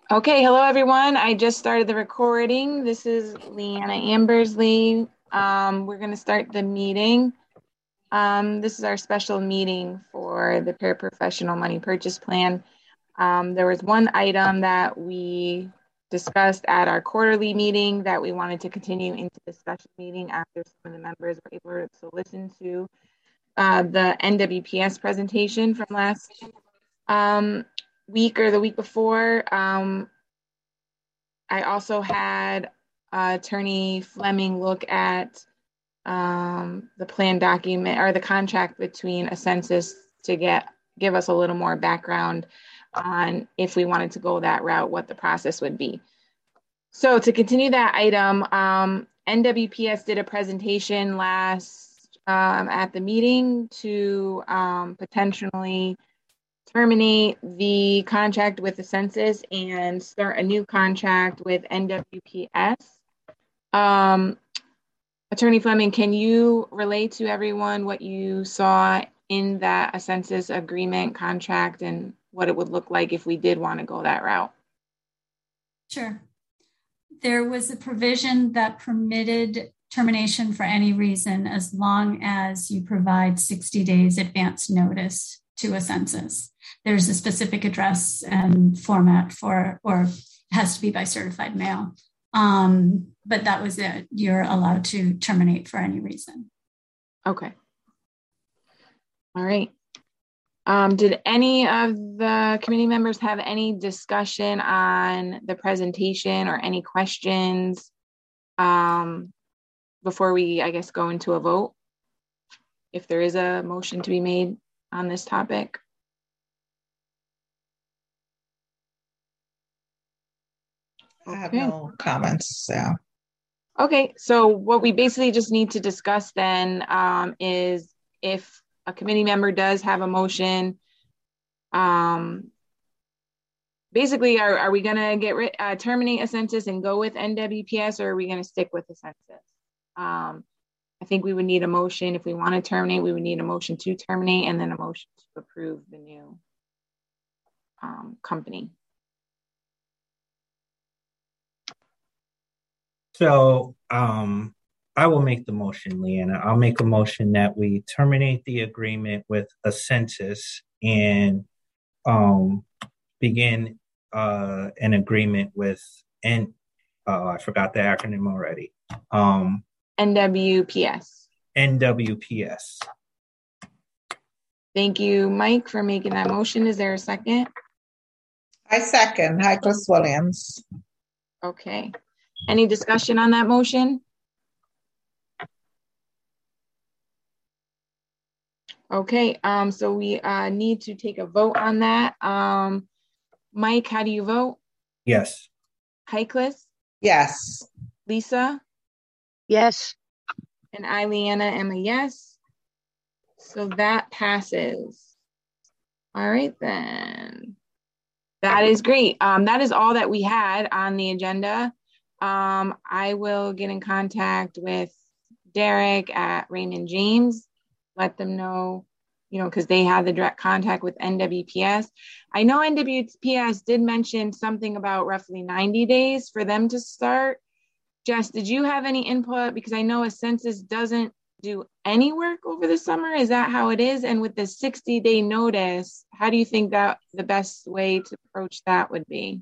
Okay, hello everyone. I just started the recording. This is Leanna Ambersley. We're going to start the meeting. This is our special meeting for the paraprofessional money purchase plan. There was one item that we discussed at our quarterly meeting that we wanted to continue into the special meeting after some of the members were able to listen to the NWPS presentation from last week or the week before. I also had Attorney Fleming look at the plan document or the contract between Ascensus to give us a little more background on if we wanted to go that route, what the process would be. So to continue that item, NWPS did a presentation last at the meeting to potentially terminate the contract with the census and start a new contract with NWPS. Attorney Fleming, can you relate to everyone what you saw in that census agreement contract and what it would look like if we did want to go that route? Sure. There was a provision that permitted termination for any reason as long as you provide 60 days advance notice to a census. There's a specific address and format for, or it has to be by certified mail. But that was it. You're allowed to terminate for any reason. Okay. All right. Did any of the committee members have any discussion on the presentation or any questions before we, I guess, go into a vote? If there is a motion to be made on this topic. I have no comments. So. Okay, so what we basically just need to discuss then is if a committee member does have a motion, basically, are we going to terminate a census and go with NWPS, or are we going to stick with the census? I think we would need a motion. If we want to terminate, we would need a motion to terminate and then a motion to approve the new company. So I will make the motion, Leanna. I'll make a motion that we terminate the agreement with Ascensus and begin an agreement with I forgot the acronym already. NWPS. NWPS. Thank you, Mike, for making that motion. Is there a second? I second. Heiklis Williams. Okay. Any discussion on that motion? Okay, so we need to take a vote on that. Mike, how do you vote? Yes. Heiklis? Yes. Lisa? Yes. And I, Leanna, am a yes. So that passes. All right, then. That is great. That is all that we had on the agenda. I will get in contact with Derek at Raymond James, let them know, because they have the direct contact with NWPS. I know NWPS did mention something about roughly 90 days for them to start. Jess, did you have any input? Because I know a census doesn't do any work over the summer. Is that how it is? And with the 60-day notice, how do you think that the best way to approach that would be?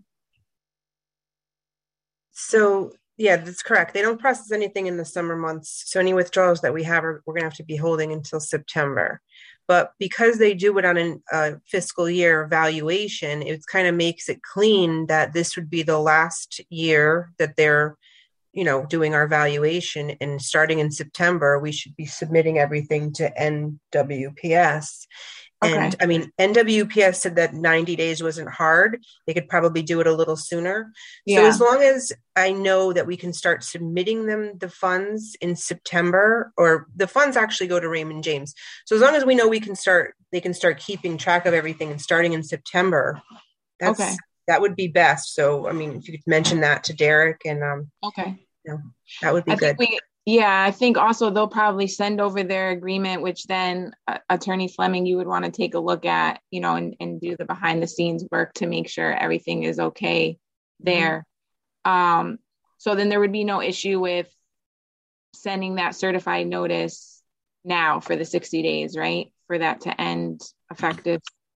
So, yeah, that's correct. They don't process anything in the summer months. So any withdrawals that we have, we're going to have to be holding until September. But because they do it on a fiscal year valuation, it kind of makes it clean that this would be the last year that they're, doing our valuation. And starting in September, we should be submitting everything to NWPS. And I mean, NWPS said that 90 days wasn't hard. They could probably do it a little sooner. Yeah. So as long as I know that we can start submitting them the funds in September, or the funds actually go to Raymond James. So as long as we know they can start keeping track of everything and starting in September, that would be best. So, I mean, if you could mention that to Derek and, that would be good. I think also they'll probably send over their agreement, which then Attorney Fleming, you would want to take a look at, and do the behind the scenes work to make sure everything is okay there. So then there would be no issue with sending that certified notice now for the 60 days, right? For that to end effective.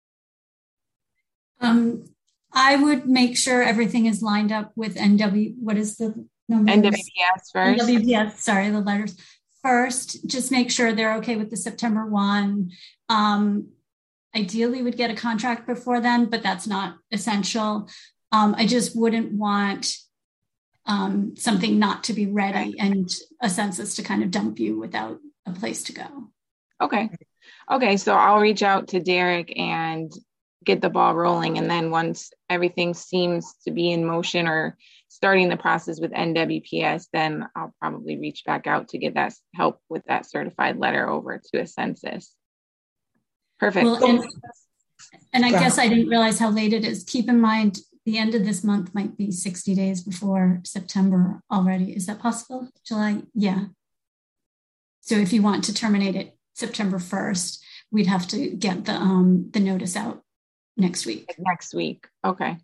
I would make sure everything is lined up with what is the number? NWPS first. NWPS, sorry, the letters first. Just make sure they're okay with the September 1. Ideally, would get a contract before then, but that's not essential. I just wouldn't want something not to be ready and a census to kind of dump you without a place to go. Okay. So I'll reach out to Derek and get the ball rolling. And then once everything seems to be in motion or starting the process with NWPS, then I'll probably reach back out to get that help with that certified letter over to a census. Perfect. Well, and I guess I didn't realize how late it is. Keep in mind, the end of this month might be 60 days before September already. Is that possible? July? Yeah. So if you want to terminate it September 1st, we'd have to get the notice out next week. Okay.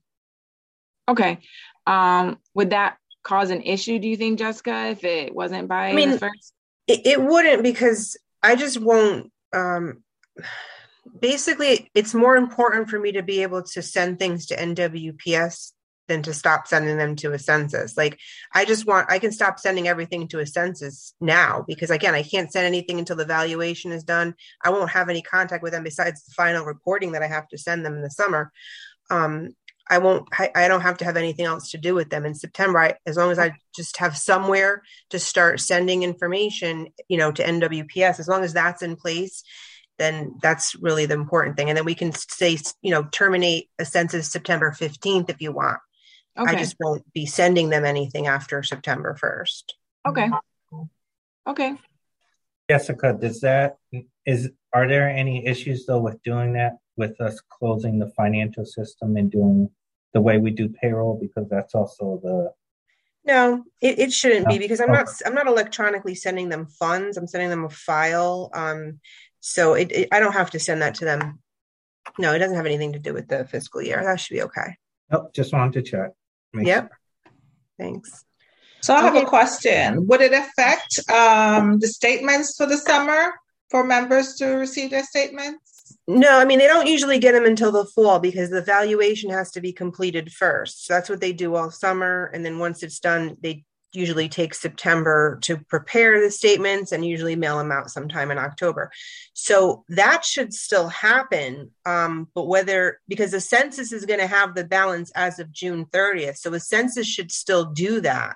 Would that cause an issue, do you think, Jessica, if it wasn't by the first? It wouldn't, because I just won't. Basically, it's more important for me to be able to send things to NWPS than to stop sending them to a census. Like, I can stop sending everything to a census now, because again, I can't send anything until the valuation is done. I won't have any contact with them besides the final reporting that I have to send them in the summer. I don't have to have anything else to do with them in September. As long as I just have somewhere to start sending information, to NWPS, as long as that's in place, then that's really the important thing. And then we can say, terminate a census September 15th if you want. Okay. I just won't be sending them anything after September 1st. Okay. Jessica, are there any issues though with doing that, with us closing the financial system and doing the way we do payroll? Because that's also No, it shouldn't be, because I'm not electronically sending them funds. I'm sending them a file. So I don't have to send that to them. No, it doesn't have anything to do with the fiscal year. That should be okay. Nope, just wanted to check. Yep. Sure. Thanks. So I have a question. Would it affect the statements for the summer for members to receive their statements? No, they don't usually get them until the fall, because the valuation has to be completed first. So that's what they do all summer. And then once it's done, they usually take September to prepare the statements and usually mail them out sometime in October. So that should still happen. But because the census is going to have the balance as of June 30th. So the census should still do that.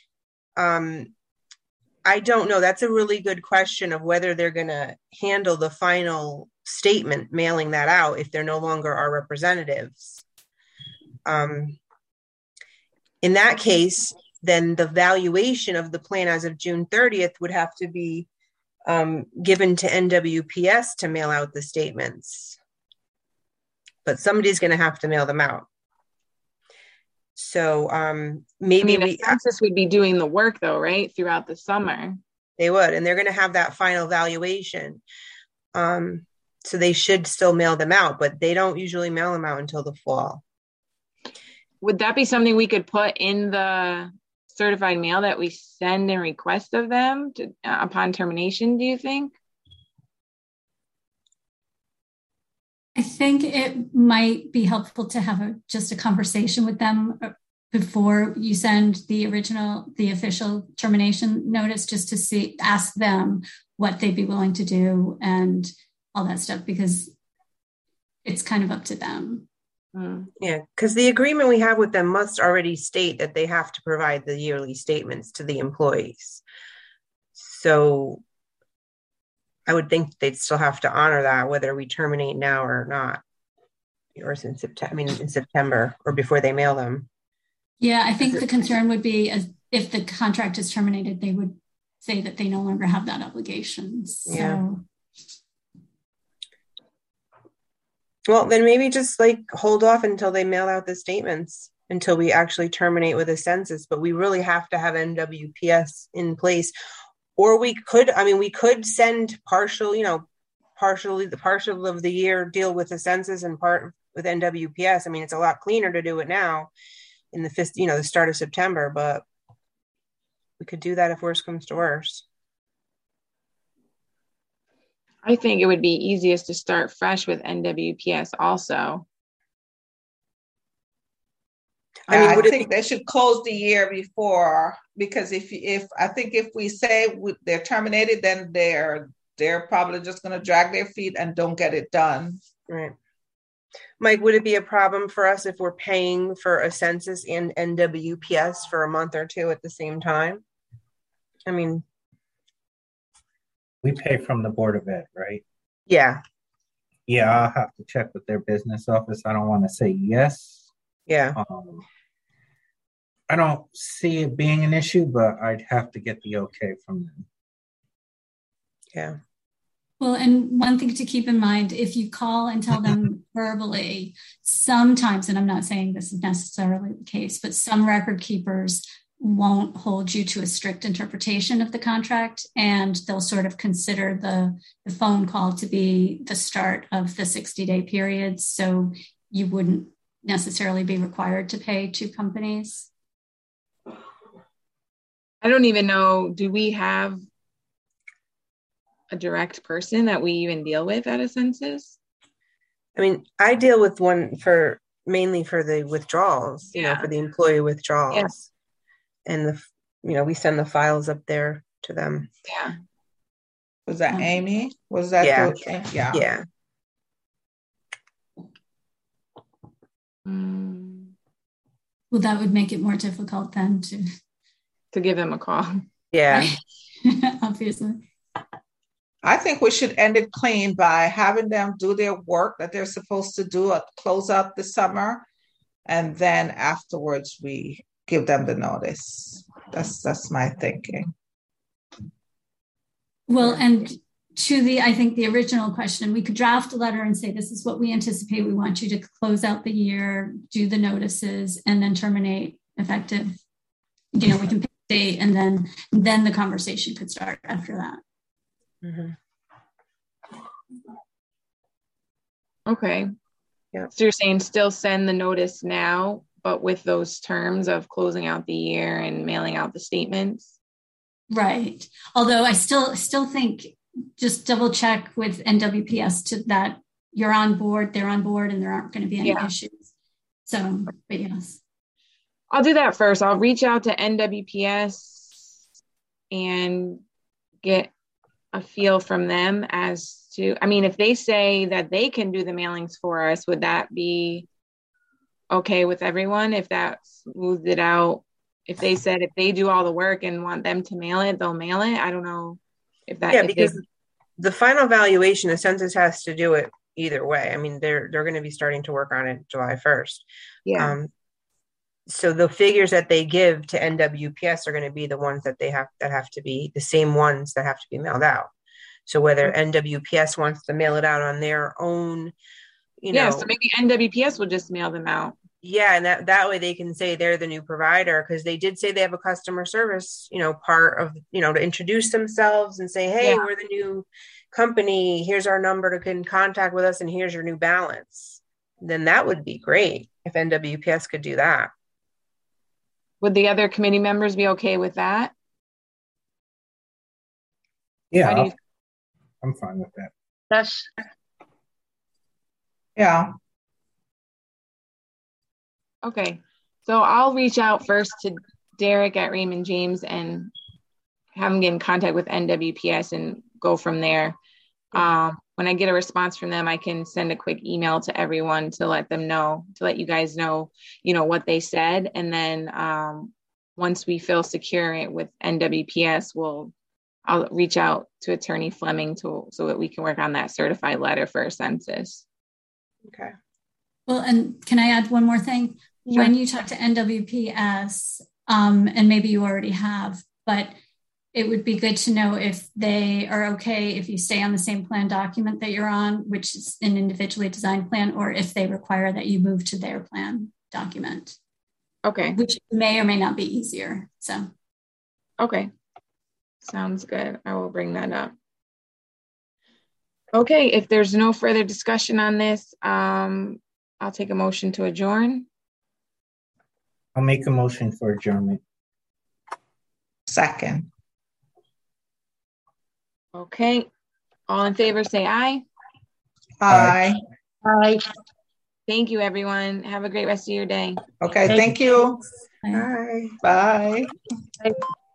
I don't know. That's a really good question of whether they're going to handle the final statement, mailing that out if they're no longer our representatives. In that case, then the valuation of the plan as of June 30th would have to be given to NWPS to mail out the statements. But somebody's going to have to mail them out. So maybe the census would be doing the work though, right? Throughout the summer. They would, and they're going to have that final valuation. So they should still mail them out, but they don't usually mail them out until the fall. Would that be something we could put in the certified mail that we send and request of them upon termination, do you think? I think it might be helpful to have just a conversation with them before you send the official termination notice, just to ask them what they'd be willing to do and all that stuff, because it's kind of up to them. Yeah, because the agreement we have with them must already state that they have to provide the yearly statements to the employees. So I would think they'd still have to honor that, whether we terminate now or not, or in September or before they mail them. Yeah, I think the concern would be if the contract is terminated, they would say that they no longer have that obligation. So. Yeah. Well, then maybe just hold off until they mail out the statements until we actually terminate with a census. But we really have to have NWPS in place. Or we could send partially the partial of the year deal with the census and part with NWPS. It's a lot cleaner to do it now. in the start of September, but we could do that if worse comes to worse. I think it would be easiest to start fresh with NWPS also. I think they should close the year before, because if we say they're terminated, then they're probably just going to drag their feet and don't get it done. Right. Mike, would it be a problem for us if we're paying for a census and NWPS for a month or two at the same time? I mean, we pay from the Board of Ed, right? Yeah. Yeah, I'll have to check with their business office. I don't want to say yes. Yeah. I don't see it being an issue, but I'd have to get the okay from them. Yeah. Well, and one thing to keep in mind, if you call and tell them verbally, sometimes, and I'm not saying this is necessarily the case, but some record keepers won't hold you to a strict interpretation of the contract, and they'll sort of consider the phone call to be the start of the 60-day period. So you wouldn't necessarily be required to pay two companies. I don't even know, do we have a direct person that we even deal with at a census? I mean, I deal with one mainly for the withdrawals, for the employee withdrawals. Yeah. And we send the files up there to them. Yeah. Was that Amy? Was that? Yeah. Yeah. Well, that would make it more difficult then to give them a call. Yeah. Obviously. I think we should end it clean by having them do their work that they're supposed to do at close out the summer, and then afterwards we give them the notice. That's my thinking. Well, and to I think the original question, we could draft a letter and say, this is what we anticipate. We want you to close out the year, do the notices, and then terminate effective. We can pick a date, and then the conversation could start after that. Mm-hmm. Okay. Yeah. So you're saying still send the notice now, but with those terms of closing out the year and mailing out the statements? Right. Although I still think just double check with NWPS to that you're on board, they're on board, and there aren't going to be any issues. So, but yes. I'll do that first. I'll reach out to NWPS and get a feel from them as to, if they say that they can do the mailings for us, would that be okay with everyone? If that smooths it out, if they said if they do all the work and want them to mail it, they'll mail it. I don't know if that. Yeah, because the final valuation, the census has to do it either way. They're going to be starting to work on it July 1st. Yeah. So the figures that they give to NWPS are going to be the ones that have to be the same ones that have to be mailed out. So whether NWPS wants to mail it out on their own, so maybe NWPS will just mail them out. Yeah, and that way they can say they're the new provider, because they did say they have a customer service, part of, to introduce themselves and say, hey, we're the new company. Here's our number to get in contact with us, and here's your new balance. Then that would be great if NWPS could do that. Would the other committee members be okay with that? Yeah, I'm fine with that. That's yeah. Okay. So I'll reach out first to Derek at Raymond James and have him get in contact with NWPS and go from there. When I get a response from them, I can send a quick email to everyone to let you guys know, what they said. And then once we feel secure with NWPS, I'll reach out to Attorney Fleming so that we can work on that certified letter for a census. Okay. Well, and can I add one more thing? Sure. When you talk to NWPS, and maybe you already have, but it would be good to know if they are okay if you stay on the same plan document that you're on, which is an individually designed plan, or if they require that you move to their plan document. Okay. Which may or may not be easier. So. Okay. Sounds good. I will bring that up. Okay. If there's no further discussion on this, I'll take a motion to adjourn. I'll make a motion for adjournment. Second. Okay. All in favor, say aye. Aye. Aye. Thank you, everyone. Have a great rest of your day. Okay, thank you. Bye. Bye. Aye.